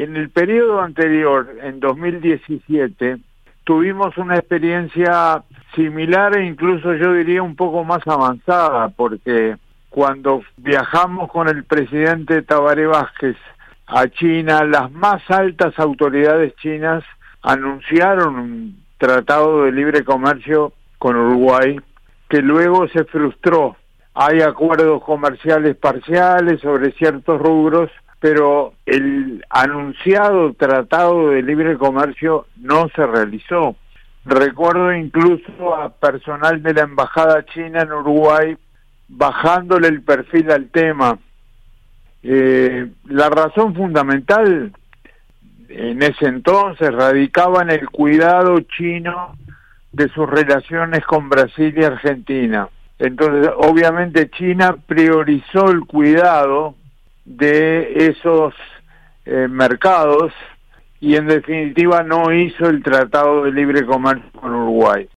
En el periodo anterior, en 2017, tuvimos una experiencia similar e incluso yo diría un poco más avanzada, porque cuando viajamos con el presidente Tabaré Vázquez a China, las más altas autoridades chinas anunciaron un tratado de libre comercio con Uruguay, que luego se frustró. Hay acuerdos comerciales parciales sobre ciertos rubros, pero el anunciado tratado de libre comercio no se realizó. Recuerdo incluso a personal de la embajada china en Uruguay bajándole el perfil al tema. La razón fundamental en ese entonces radicaba en el cuidado chino de sus relaciones con Brasil y Argentina. Entonces, obviamente China priorizó el cuidado de esos mercados y en definitiva no hizo el Tratado de Libre Comercio con Uruguay.